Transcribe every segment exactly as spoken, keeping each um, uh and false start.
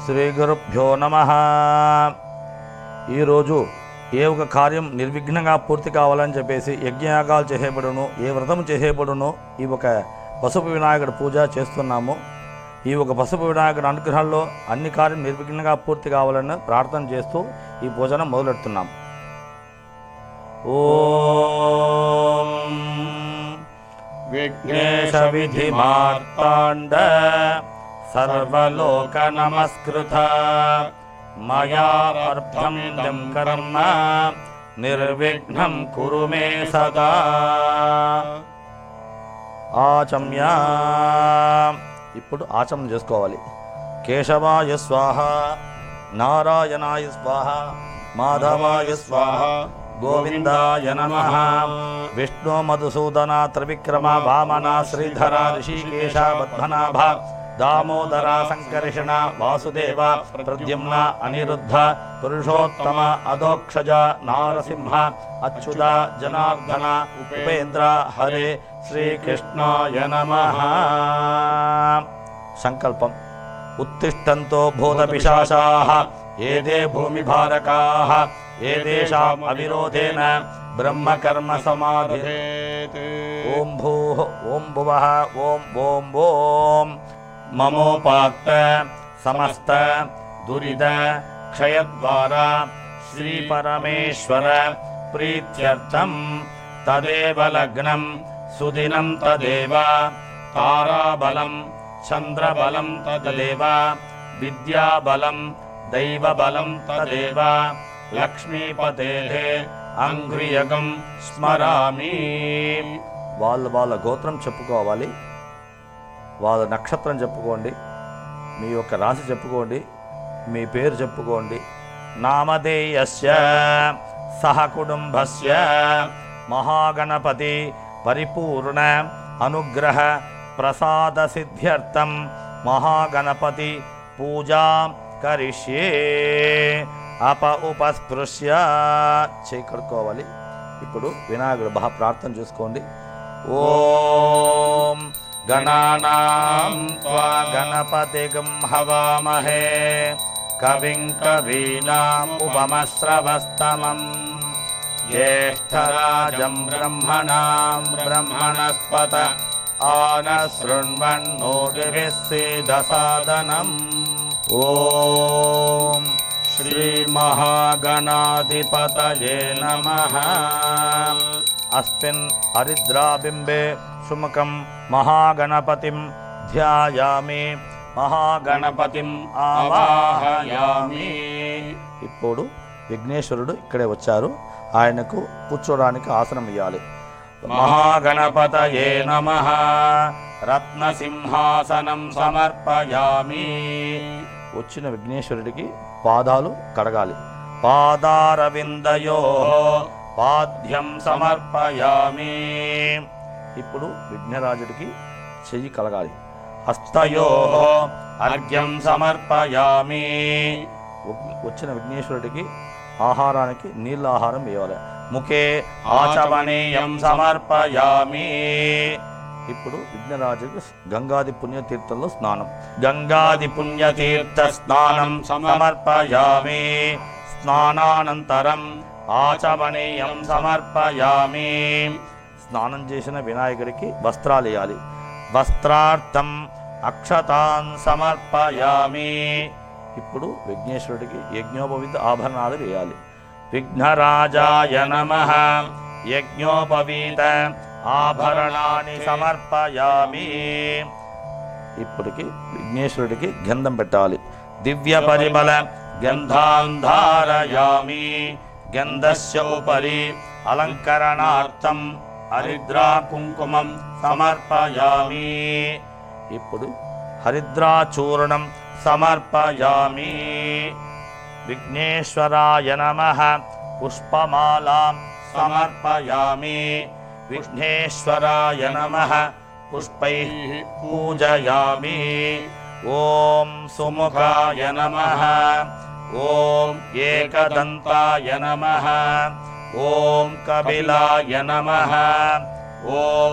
శ్రీ గురుభ్యో నమః. ఈరోజు ఏ ఒక కార్యం నిర్విఘ్నంగా పూర్తి కావాలని చెప్పేసి యజ్ఞయాగాలు చేసేబడును, ఏ వ్రతం చేసేబడును ఈ ఒక పసుపు వినాయకుడి పూజ చేస్తున్నాము. ఈ ఒక పసుపు వినాయకుడి అనుగ్రహంలో అన్ని కార్యం నిర్విఘ్నంగా పూర్తి కావాలని ప్రార్థన చేస్తూ ఈ పూజను మొదలెడుతున్నాం. ఓం విఘ్నేశ విధి మార్తాండ సర్వలోక నమస్కృత మయా అర్థం కర్మ నిర్విఘ్నం కురు మే సదా. ఆచమ్య. ఇప్పుడు ఆచమనం చేసుకోవాలి. కేశవాయ స్వాహ, నారాయణాయ స్వాహ, మాధవాయ స్వాహ, గోవిందాయ నమః. విష్ణు మధుసూదన త్రివిక్రమ వామన శ్రీధర ఋషికేశ పద్మనాభ దామోదర సంకర్షణ వాసుదేవ ప్రద్యుమ్న అనిరుద్ధ పురుషోత్తమ అధోక్షజ నారసింహ అచ్యుత జనార్దన ఉపేంద్ర హరే శ్రీకృష్ణాయ నమః. సంకల్పం. ఉత్తిష్టంతో భూతపిశాచాః ఏదే భూమిభారకాః ఏతేషాం అవిరోధేన బ్రహ్మకర్మ సమాధిరేత్. ఓం భూః ఓం భువః ఓం ఓం ఓం. మమోపాత్త సమస్త దురిత క్షయద్వారా శ్రీ పరమేశ్వర ప్రీత్యర్థం తదేవ లగ్నం సుదినం తదేవ తారాబలం చంద్రబలం తదేవ విద్యాబలం దైవబలం తదేవ లక్ష్మీపతేః అంఘ్రియకం స్మరామి. వాళ్ళ వాళ్ళ గోత్రం చెప్పుకోవాలి, వాళ్ళ నక్షత్రం చెప్పుకోండి, మీ యొక్క రాశి చెప్పుకోండి, మీ పేరు చెప్పుకోండి. నామధేయస్య సహ కుటుంబస్య మహాగణపతి పరిపూర్ణ అనుగ్రహ ప్రసాద సిద్ధ్యర్థం మహాగణపతి పూజా కరిష్యే. అప ఉపస్పృశ్య చేకడుకోవాలి. ఇప్పుడు వినాయకుడు మహా ప్రార్థన చూసుకోండి. ఓం గణానాం త్వా గణపతిగం హవామహే కవిం కవీనాం ఉపమశ్రవస్తమం జ్యేష్ఠరాజం బ్రహ్మణాం బ్రహ్మణస్పత ఆనశృణ్వన్నోతిభిः सीदसादनम्. ఓం శ్రీ మహాగణాధిపతయే నమః. అస్మిన్ హరిద్రాబింబే సుముఖం మహాగణపతిం ధ్యాయామి మహాగణపతిం ఆవాహయామి. ఇప్పుడు విఘ్నేశ్వరుడు ఇక్కడే వచ్చారు, ఆయనకు కూర్చోడానికి ఆసనం ఇవ్వాలి. మహాగణపతయే నమః. రత్నసింహాసనం సమర్పయామి. వచ్చిన విఘ్నేశ్వరుడికి పాదాలు కడగాలి. పాదారవిందయో పాద్యం సమర్పయామి. ఇప్పుడు విఘ్నరాజుడికి చెయ్యి కలగాలి. హస్తయో అర్ఘ్యం సమర్పయామి. వచ్చిన విఘ్నేశ్వరుడికి ఆహారానికి నీళ్ళ ఆహారం ఇవ్వాలి. ముఖే ఆచమనీయం సమర్పయామి. ఇప్పుడు విఘ్నరాజుకి గంగాది పుణ్యతీర్థంలో స్నానం. గంగాది పుణ్యతీర్థ స్నానం సమర్పయామి. స్నానానంతరం ఆచమనీయం సమర్పయామి. స్నానం చేసిన వినాయకుడికి వస్త్రాలు వేయాలి. వస్త్రార్థం అక్షతాన్ సమర్పయామి. ఇప్పుడు విఘ్నేశ్వరుడికి యజ్ఞోపవీత ఆభరణాలు వేయాలి. విఘ్నరాజాయ నమః. యజ్ఞోపవీత ఆభరణాన్ని సమర్పయామి. ఇప్పటికి విఘ్నేశ్వరుడికి గంధం పెట్టాలి. దివ్య పరిమళ గంధాన్ ధారయామి. గంధస్య ఉపరి అలంకరణార్థం హరిద్రా కుంకుమం సమర్పయామి. ఇప్పుడు హరిద్రాచూర్ణం సమర్పయామి. విఘ్నేశ్వరాయ నమః. పుష్పమాలాం సమర్పయామి. విఘ్నేశ్వరాయ నమః. పుష్పైః పూజయామి. ఓం సుముఖాయ నమః. ఓం ఏకదంతాయ నమః. ఓం కపిలాయ నమః. ఓం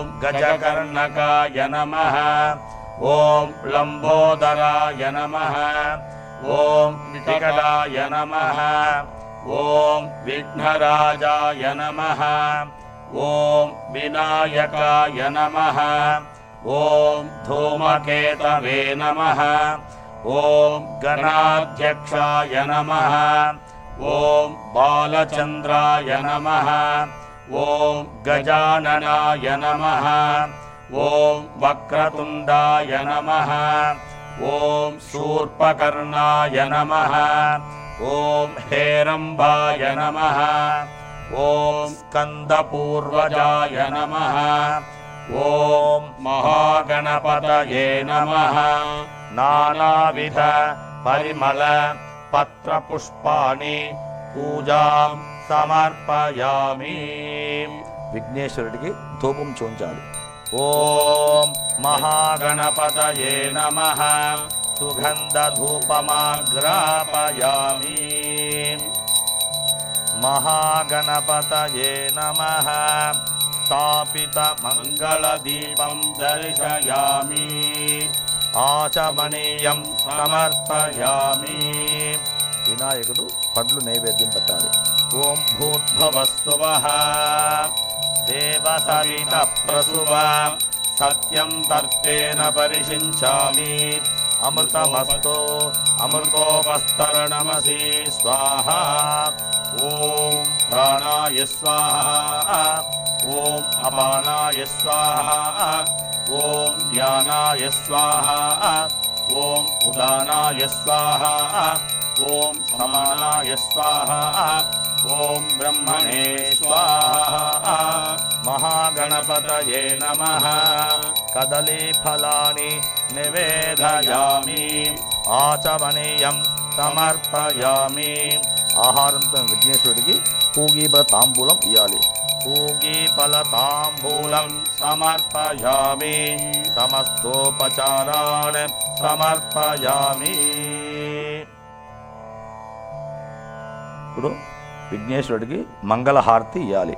గజకర్ణకాయ నమః. ఓం లంబోదరాయ నమః. ఓం వికటాయ నమః ఓం విఘ్నరాజాయ నమః ఓం వినాయకాయ నమః ఓం ధూమకేతవే నమః ఓం గణాధ్యక్షాయ నమః ఓం బాలచంద్రాయ నమః ఓం గజాననాయ నమః ఓం వక్రతుండాయ నమః ఓం శూర్పకర్ణాయ నమః ఓం హేరంబాయ నమః ఓం స్కందపూర్వజాయ నమః ఓం మహాగణపతయే నమః నానావిధ పరిమళ పత్రపుష్పాణి పూజాం సమర్పయామి. విఘ్నేశ్వరుడికి ధూపం చూంచాలి. ఓం మహాగణపతయే నమః సుగంధధూపమాగ్రాపయామి. మహాగణపతయే నమః స్థాపిత మంగళదీపం దర్శయామి. ఆచమనీయం సమర్పయామి. వినాయకుడు పండ్లు నైవేద్యం పెట్టాలి. ఓం భూర్భువస్సువః దేవసవిత ప్రసువ సత్యం తర్తేన పరిషించామి. అమృతమస్తు అమృతోపస్తరణమసి స్వాహా. ఓం ప్రాణాయ స్వాహా. ఓం అపానాయ స్వాహా. ఓం ధ్యానాయ స్వాహా. ఓం ఉదానాయ స్వాహా. ఓం సమానాయ స్వాహా. ఓం బ్రహ్మణే స్వాహా. మహాగణపతయే నమః కదలీఫలాని నివేదయామి. ఆచమనీయం సమర్పయామి. ఆహారంతో విఘ్నేశ్వరుడికి పూగీబల తాంబూలం ఇవ్వాలి. పూగీఫల తాంబూలం సమర్పయామి. సమస్తోపచారాన్ సమర్పయామి. ఇప్పుడు విఘ్నేశ్వరుడికి మంగళహారతి ఇవ్వాలి.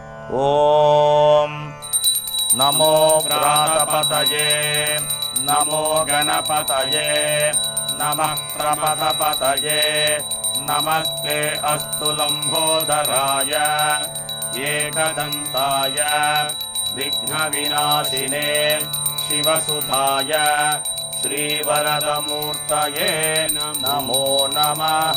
ఓం నమో వ్రాతపతయే నమో గణపతయే నమః ప్రపదపతయే నమస్తే అస్తు లంబోదరాయ ఏకదంతాయ విఘ్న వినాశినే శివసుధాయ శ్రీవరదమూర్తయే నమో నమః.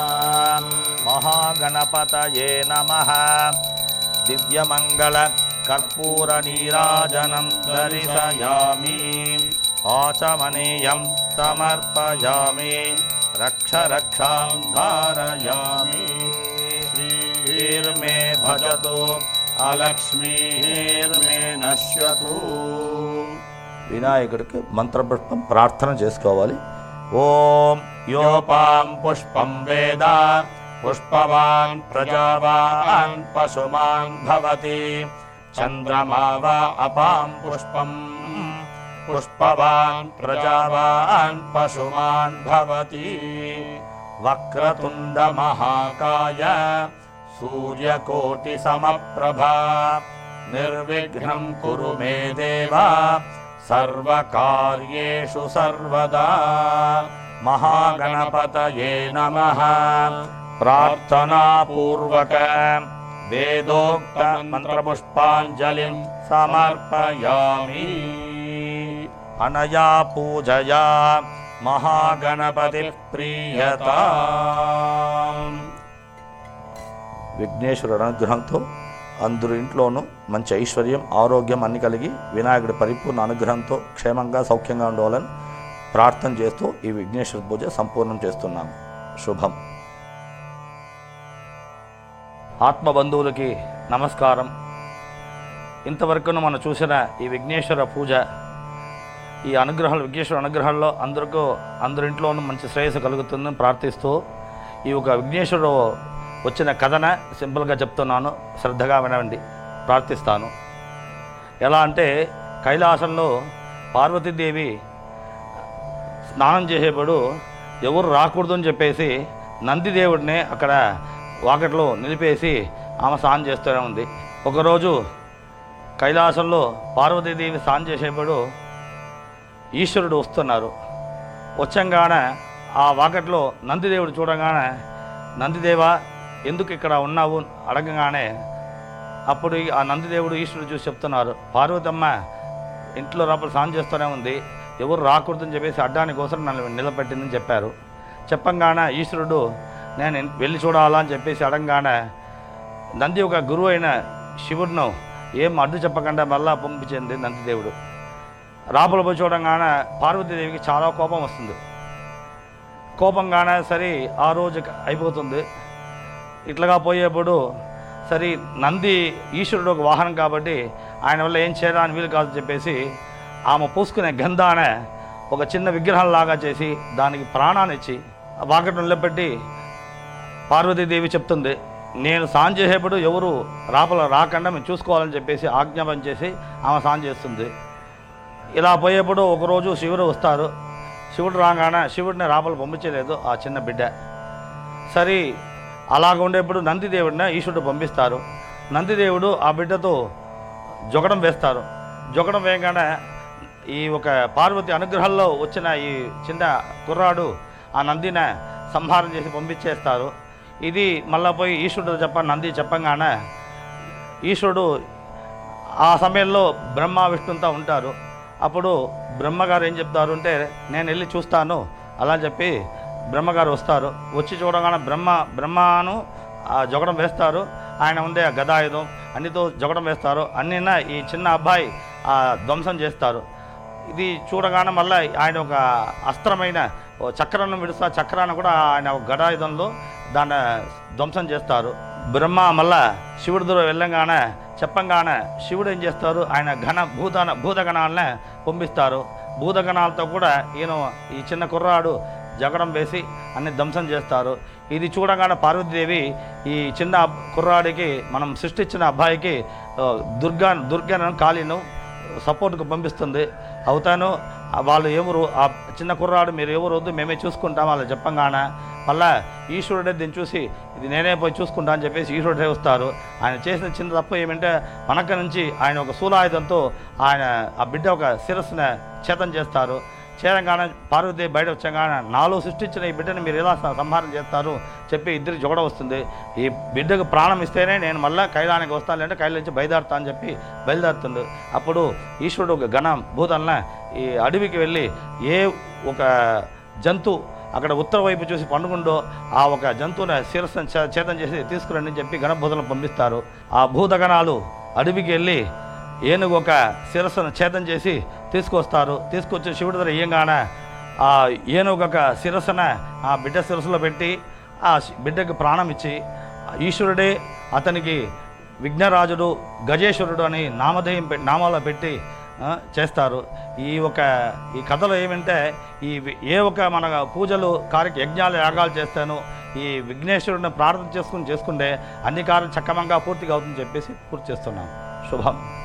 మహాగణపతయే నమః దివ్యమంగళ కర్పూర నీరాజనం దర్శయామి. ఆచమనీయం సమర్పయామి. రక్ష రక్షాం ధారయామి. శ్రీర్మే భజతు అలక్ష్మీర్మే నశ్యతు. వినాయకుడికి మంత్రపుష్పం ప్రార్థన చేసుకోవాలి. ఓం యోపాం పుష్పం వేద పుష్పవాన్ ప్రజావాన్ పశుమాన్ భవతి. చంద్రమా వా అపాం పుష్పం పుష్పవాన్ ప్రజావాన్ పశుమాన్ భవతి. వక్రతుండ మహాకాయ సూర్యకోటి సమప్రభా నిర్విఘ్నం కురు మే దేవా సర్వకార్యేషు సర్వదా. మహాగణపతయే నమః ప్రార్థనాపూర్వక వేదోక్త మంత్రపుష్పాంజలిం సమర్పయామి. అనయా పూజయా మహాగణపతి ప్రీయతాం. విఘ్నేశ్వరుడు అనుగ్రహంతో అందరి ఇంట్లోనూ మంచి ఐశ్వర్యం ఆరోగ్యం అన్ని కలిగి వినాయకుడి పరిపూర్ణ అనుగ్రహంతో క్షేమంగా సౌఖ్యంగా ఉండాలని ప్రార్థన చేస్తూ ఈ విఘ్నేశ్వర పూజ సంపూర్ణం చేస్తున్నాం. శుభం. ఆత్మబంధువులకి నమస్కారం. ఇంతవరకు మనం చూసిన ఈ విఘ్నేశ్వర పూజ, ఈ అనుగ్రహాలు విఘ్నేశ్వర అనుగ్రహాల్లో అందరికీ అందరింట్లోనూ మంచి శ్రేయస్సు కలుగుతుందని ప్రార్థిస్తూ ఈ ఒక విఘ్నేశ్వరుడు వచ్చిన కథన సింపుల్గా చెప్తున్నాను, శ్రద్ధగా వినండి, ప్రార్థిస్తాను. ఎలా అంటే కైలాసంలో పార్వతీదేవి స్నానం చేసేప్పుడు ఎవరు రాకూడదు అని చెప్పేసి నందిదేవుడిని అక్కడ వాకట్లో నిలిపేసి ఆమె స్నానం చేస్తూనే ఉంది. ఒకరోజు కైలాసంలో పార్వతీదేవి స్నానం చేసేప్పుడు ఈశ్వరుడు వస్తున్నారు. వచ్చంగానే ఆ వాకట్లో నందిదేవుడు చూడగానే, నందిదేవా ఎందుకు ఇక్కడ ఉన్నావు అడగగానే, అప్పుడు ఆ నందిదేవుడు ఈశ్వరుడు చూసి చెప్తున్నారు, పార్వతమ్మ ఇంట్లో లోపల స్నానం చేస్తూనే ఉంది, ఎవరు రాకూడదని చెప్పేసి అడ్డానికి కోసం నన్ను నిలబెట్టిందని చెప్పారు. చెప్పంగానే ఈశ్వరుడు నేను వెళ్ళి చూడాలా అని చెప్పేసి అడగగానే, నంది ఒక గురువు అయిన శివుడును ఏం అడ్డు చెప్పకుండా మళ్ళా పంపించింది నందిదేవుడు. రాపల పోయి చూడంగానే పార్వతీదేవికి చాలా కోపం వస్తుంది. కోపంగానే సరే ఆ రోజు అయిపోతుంది. ఇట్లాగా పోయేప్పుడు సరే నంది ఈశ్వరుడు ఒక వాహనం కాబట్టి ఆయన వల్ల ఏం చేయడానికి వీలు కాదని చెప్పేసి ఆమె పూసుకునే గంధానే ఒక చిన్న విగ్రహంలాగా చేసి దానికి ప్రాణాన్ని ఇచ్చి వాకటి నిలబెట్టి పార్వతీదేవి చెప్తుంది, నేను స్నానం చేసేప్పుడు ఎవరు రాపల రాకుండా మేము చూసుకోవాలని చెప్పేసి ఆజ్ఞాపన చేసి ఆమె స్నానం చేస్తుంది. ఇలా పోయేప్పుడు ఒకరోజు శివుడు వస్తారు. శివుడు రాగానే శివుడిని రాపలు పంపించలేదు ఆ చిన్న బిడ్డ. సరే అలాగ ఉండేప్పుడు నందిదేవుడిని ఈశ్వరుడు పంపిస్తారు. నందిదేవుడు ఆ బిడ్డతో జొగడం వేస్తారు. జొగడం వేయగానే ఈ ఒక పార్వతి అనుగ్రహంలో వచ్చిన ఈ చిన్న కుర్రాడు ఆ నందిని సంహారం చేసి పంపించేస్తారు. ఇది మళ్ళీ పోయి ఈశ్వరుడు చెప్ప నంది చెప్పంగానే ఈశ్వరుడు ఆ సమయంలో బ్రహ్మ విష్ణుంతా ఉంటారు. అప్పుడు బ్రహ్మగారు ఏం చెప్తారు అంటే, నేను వెళ్ళి చూస్తాను అలా చెప్పి బ్రహ్మగారు వస్తారు. వచ్చి చూడగానే బ్రహ్మ బ్రహ్మను జొగడం వేస్తారు. ఆయన ఉండే ఆ గదాయుధం అన్నితో జొగడం వేస్తారు. అన్నినా ఈ చిన్న అబ్బాయి ధ్వంసం చేస్తారు. ఇది చూడగానే మళ్ళీ ఆయన ఒక అస్త్రమైన చక్రాన్ని విడుస్తా చక్రాన్ని కూడా ఆయన ఒక గదాయుధంలో దాన్ని ధ్వంసం చేస్తారు. బ్రహ్మ మళ్ళా శివుడి దూరం వెళ్ళంగానే చెప్పంగానే శివుడు ఏం చేస్తారు, ఆయన ఘన భూతన భూతగణాలనే పంపిస్తారు. భూతగణాలతో కూడా ఈయన ఈ చిన్న కుర్రాడు జగడం వేసి అన్ని ధ్వంసం చేస్తారు. ఇది చూడగానే పార్వతీదేవి ఈ చిన్న కుర్రాడికి మనం సృష్టించిన అబ్బాయికి దుర్గా దుర్గాను కాళీను సపోర్ట్కు పంపిస్తుంది. అవుతాను వాళ్ళు ఎవరు ఆ చిన్న కుర్రాడు మీరు ఎవరు వద్దు మేమే చూసుకుంటాం వాళ్ళు చెప్పంగానే మళ్ళా ఈశ్వరుడే దీన్ని చూసి ఇది నేనే పోయి చూసుకుంటా అని చెప్పేసి ఈశ్వరుడే వస్తారు. ఆయన చేసిన చిన్న తప్పు ఏమంటే మనక నుంచి ఆయన ఒక శూలాయుధంతో ఆయన ఆ బిడ్డ ఒక శిరస్సును చేతం చేస్తారు. చేయంగానే పార్వతీ బయట వచ్చాగానే నాలో సృష్టించిన ఈ బిడ్డని మీరు ఎలా సంహారం చేస్తారు చెప్పి ఇద్దరికి జొగడ వస్తుంది. ఈ బిడ్డకు ప్రాణం ఇస్తేనే నేను మళ్ళీ కైలానికి వస్తాను, లేదంటే కైల నుంచి బయలుదేరుతా అని చెప్పి బయలుదేరుతుండు. అప్పుడు ఈశ్వరుడు ఒక ఘనం భూతల్ని ఈ అడవికి వెళ్ళి ఏ ఒక జంతు అక్కడ ఉత్తర వైపు చూసి పండుకుండో ఆ ఒక జంతువుని శిరస్సును చేతం చేసి తీసుకురండి అని చెప్పి గణభూతలను పంపిస్తారు. ఆ భూతగణాలు అడవికి వెళ్ళి ఏనుగు ఒక శిరస్సును ఛేదం చేసి తీసుకొస్తారు. తీసుకొచ్చి శివుడి దగ్గర ఇయ్యంగానే ఆ ఏనుగు ఒక శిరస్సున ఆ బిడ్డ శిరస్సులో పెట్టి ఆ బిడ్డకు ప్రాణం ఇచ్చి ఈశ్వరుడే అతనికి విఘ్నరాజుడు గజేశ్వరుడు అని నామధేయం పెట్టి నామాలో పెట్టి చేస్తారు. ఈ ఒక ఈ కథలో ఏమంటే ఈ ఏ ఒక మన పూజలు కార్య యజ్ఞాలు యాగాలు చేస్తాను ఈ విఘ్నేశ్వరుడిని ప్రార్థన చేసుకుని చేసుకుంటే అన్ని కార్యాలు చక్కమంగా పూర్తిగా అవుతుందని చెప్పేసి పూర్తి చేస్తున్నాం. శుభం.